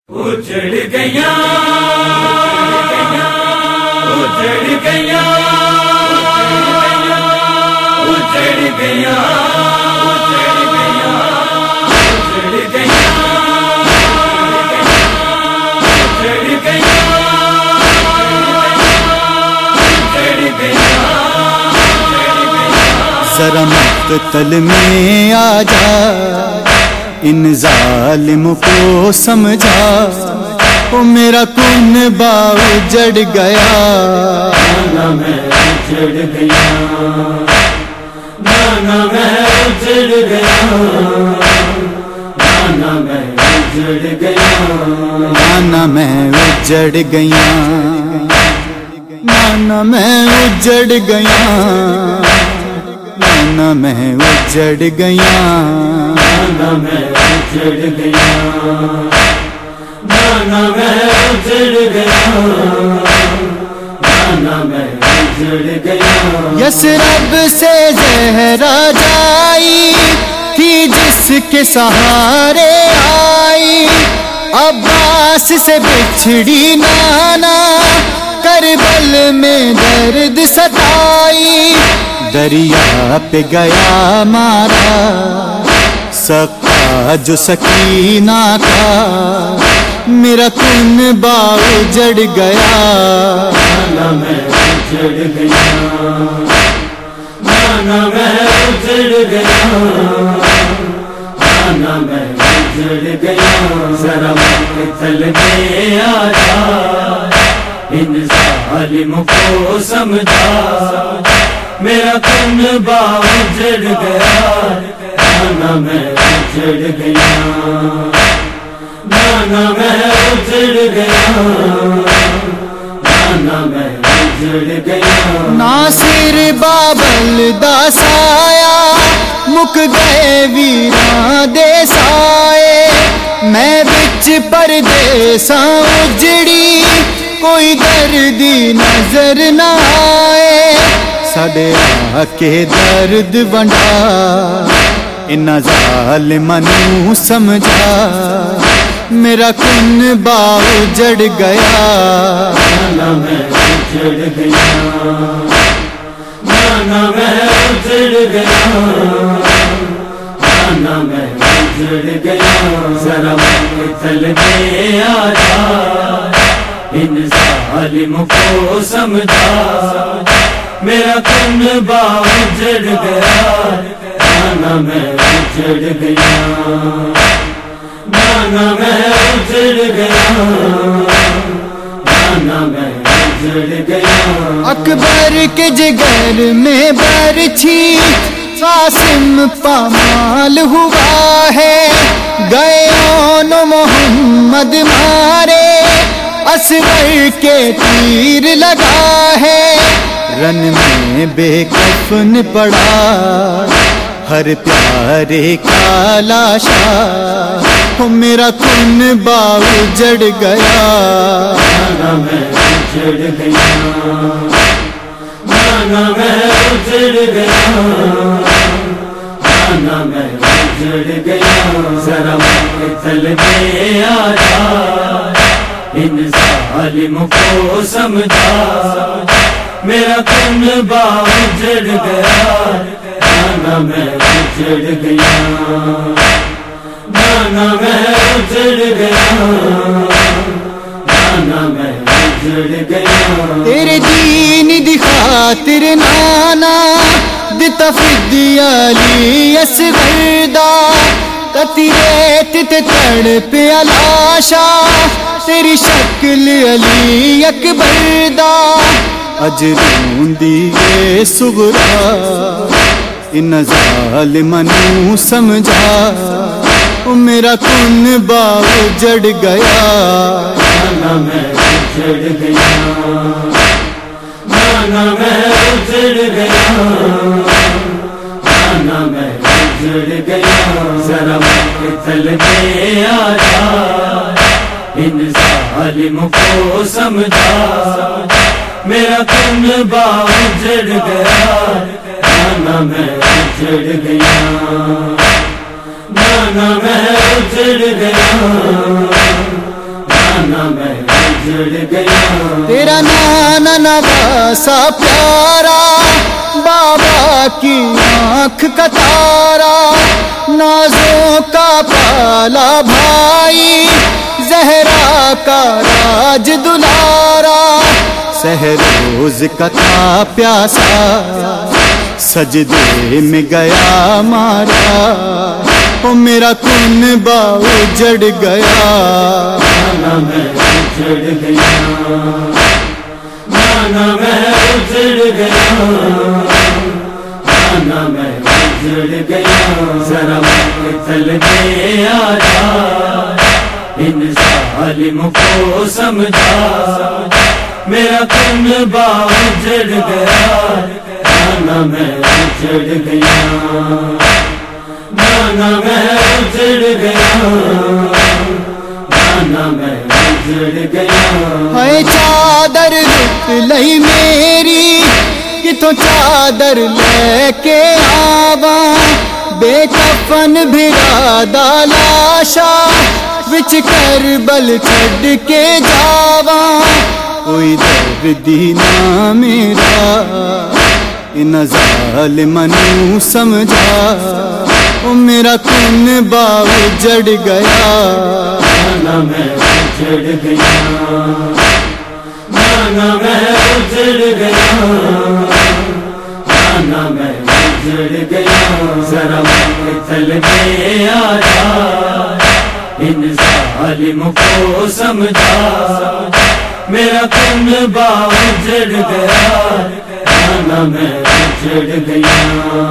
اجڑ گیا اجڑ گیا اجڑ گیا اجڑ گیا اجڑ گیا اجڑ گیا اجڑ گیا ذرا مقتل میں آ جا، ان ظالموں کو سمجھا، او میرا کون با اجڑ گیا، نانا میں اجڑ گیا، نانا میں اجڑ گیا، نانا میں اجڑ گیا، نانا میں اجڑ گیا، نانا میں اجڑ گیا، نانا میں اجڑ گیا، نانا میں اجڑ گیا، نانا میں اجڑ گیا، نانا میں اجڑ گیا۔ یثرب سے زہرا جائی تھی جس کے سہارے آئی، عباس سے بچھڑی نانا، کربل میں درد ستائی، دریا پہ گیا مارا، سکا جو سکینہ کا، میرا کن با اجڑ گیا، نانا میں اجڑ گیا، نانا میں اجڑ گیا، نانا میں اجڑ گیا۔ ذرا مقتل میں آ جا، ان ظالموں کو سمجھا، میرا کن با اجڑ گیا، نانا میں اجڑ گیا، نانا میں اجڑ گیا، نانا میں اجڑ گیا۔ ناصر بابل دا سایا، مک گئے ویران دے سائے، میں بچ پردیساں اجڑی، کوئی دردی نظر نہ آئے، ساڈے آ کے درد ونڈا، ان ظالماں نوں سمجھا، میرا کن با اجڑ گیا، نانا میں اجڑ گیا، نانا میں اجڑ گیا، نانا میں اجڑ گیا۔ ذرا مقتل میں آ جا، ان ظالموں کو سمجھا، میرا کن با اجڑ گیا، نانا میں اجڑ گیا، نانا میں اجڑ گیا، نانا میں اجڑ گیا۔ اکبر کے جگر میں برچھی، قاسم پامال ہوا ہے، گئے اون محمد مارے، اصغر کے تیر لگا ہے، رن میں بے کفن پڑا، ہر پیارے کا لاشا، میرا کن با اجڑ گیا، نانا میں اجڑ گیا، نانا میں اجڑ گیا، نانا میں اجڑ گیا۔ ذرا مقتل میں آ جا، ان ظالموں کو سمجھا، میرا کن با اجڑ گیا، نانا میں اجڑ گیا، نانا میں اجڑ گیا، نانا میں اجڑ گیا۔ تیرے دین دی خاطر نانا، دتا فدیہ علی اصغر دا، ریت تے تڑپیا لاشا، تیری شکل علی اکبر دا، اج روندی اے صغرا، ان ظالماں نوں سمجھا، میرا کن با اجڑ گیا، نانا میں اجڑ گیا، نانا میں اجڑ گیا، نانا میں اجڑ گیا۔ ذرا مقتل میں آ جا، ان ظالموں کو سمجھا، میرا کن با اجڑ گیا، نانا میں اجڑ گیا، نانا میں اجڑ گیا، نانا میں اجڑ گیا، تیرا نانا نواسا پیارا، بابا کی آنکھ کا تارا، نازوں کا پالا بھائی، زہرا کا راج دلارا، سہروز کا تھا پیاسا، سجدے میں گیا مارا، او میرا کنبہ اجڑ گیا، نانا میں اجڑ گیا، نانا میں اجڑ گیا، نانا میں اجڑ گیا، ذرا مقتل میں آ جا، ان ظالموں کو سمجھا، میرا کنبہ اجڑ گیا، نانا میں اجڑ گیا، نانا میں اجڑ گیا، نانا میں اجڑ گیا، ہے چادر لٹ لئی میری، کتوں چادر لے کے آواں، بے کفن بھرا دا لاشا، وچ کربل چھڈ کے جاواں، کوئی دردی نہ میرا، ان ظالماں نوں سمجھا، او میرا کنبہ اجڑ گیا، نانا میں اجڑ گیا، نانا میں اجڑ گیا، نانا میں اجڑ گیا، ذرا مقتل میں آ جا، ان ظالموں کو سمجھا، میرا کنبہ اجڑ گیا، نانا میں اجڑ گیا،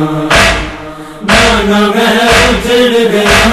نانا میں اجڑ گیا،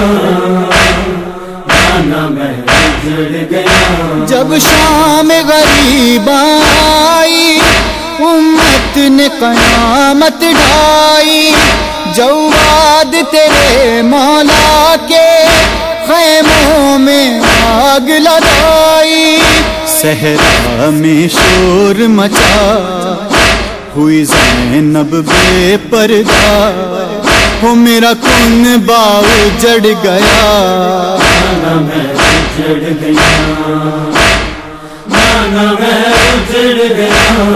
نانا میں اجڑ گیا، جب شام غریب آئی، امت نے قیامت ڈھائی، جواد تیرے مولا کے خیموں میں آگ لگائی، صحرا میں شور مچا، ہوئی زینب بے پردہ، ہو میرا کنبہ اجڑ گیا، نانا میں اجڑ گیا، نانا میں اجڑ گیا،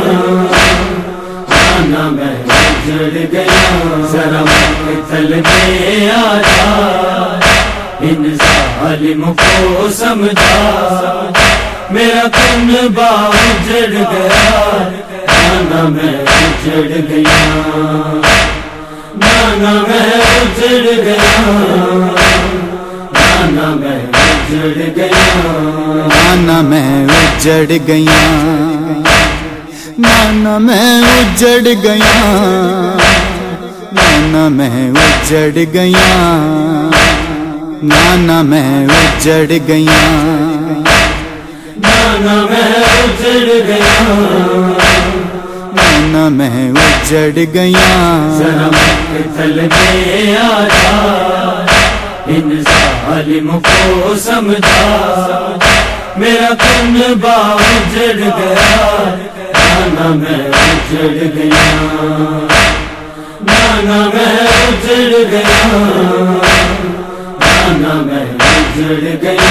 نانا میں اجڑ گیا، ذرا مقتل میں آ جا، ان ظالموں کو سمجھا، میرا کنبہ اجڑ گیا، نانا میں اجڑ گیا، نانا میں اجڑ گیا، نانا میں اجڑ گیا، نانا میں اجڑ گیا، نانا میں اجڑ گیا، نانا میں اجڑ گیا، نانا میں اجڑ گیا، نانا میں اجڑ گیا، نانا میں اجڑ گیا، ذرا مقتل میں آ جا، ان ظالموں کو سمجھا، میرا کنبہ اجڑ گیا، نانا میں اجڑ گیا، نانا میں اجڑ گیا، نانا میں اجڑ گیا،